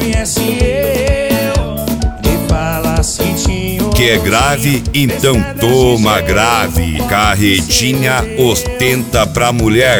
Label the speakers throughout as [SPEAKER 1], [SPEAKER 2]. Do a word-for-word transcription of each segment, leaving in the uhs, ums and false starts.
[SPEAKER 1] conhece eu e fala Citinho.
[SPEAKER 2] Que é grave, então toma grave. Carretinha ostenta pra mulher.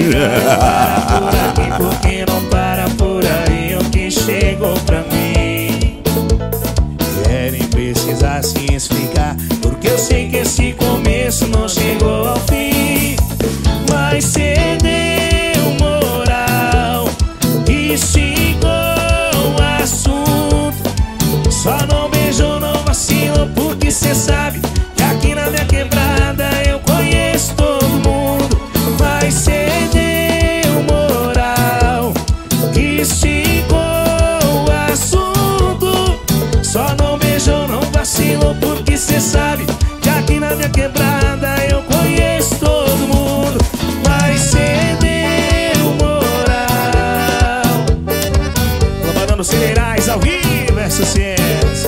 [SPEAKER 1] Porque não para por aí o que chegou pra mim. Querem precisar se explicar, porque eu sei que esse começo não chegou ao fim. Mas cê deu moral e esticou o assunto. Só não beijou, não vacilou, porque cê sabe que aqui na minha quebrada eu conheço todo mundo. Mas cê deu moral e esticou o assunto. Só não beijou, não vacilou, porque cê sabe que aqui na minha quebrada eu conheço todo mundo. Mas cê deu moral. Tô mandando Cileirais ao vivo, é sucesso.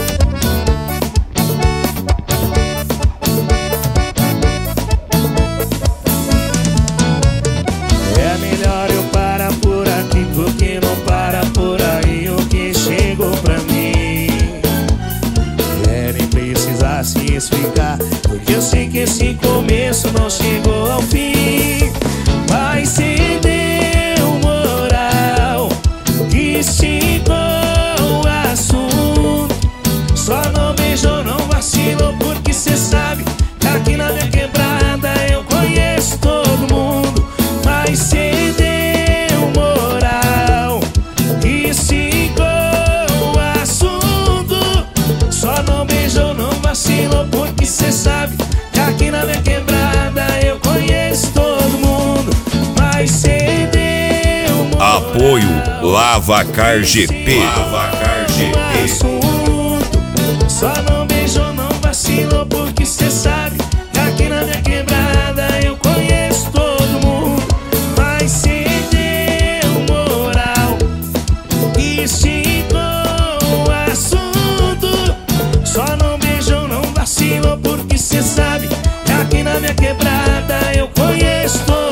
[SPEAKER 1] É melhor eu parar por aqui, porque não para por aí o que chegou pra mim. Querem precisar se explicar, porque eu sei que esse começo não chegou ao fim. Mas cê deu moral que esticou o assunto. Só não beijou, não vacilou, porque cê sabe que aqui na minha quebrada eu conheço todo mundo. Mas cê deu moral que esticou o assunto. Só não beijou, não vacilou, porque cê sabe que aqui na minha quebrada eu conheço todo mundo. Mas cê deu moral.
[SPEAKER 2] Apoio Lavacar G P. Lavacar G P.
[SPEAKER 1] Assunto. Só não beijou, não vacilou, porque cê sabe que aqui na minha quebrada eu conheço todo mundo. Mas cê deu moral e esticou o assunto. Só não beijou, não vacilou, porque cê sabe que aqui na minha quebrada eu conheço todo mundo.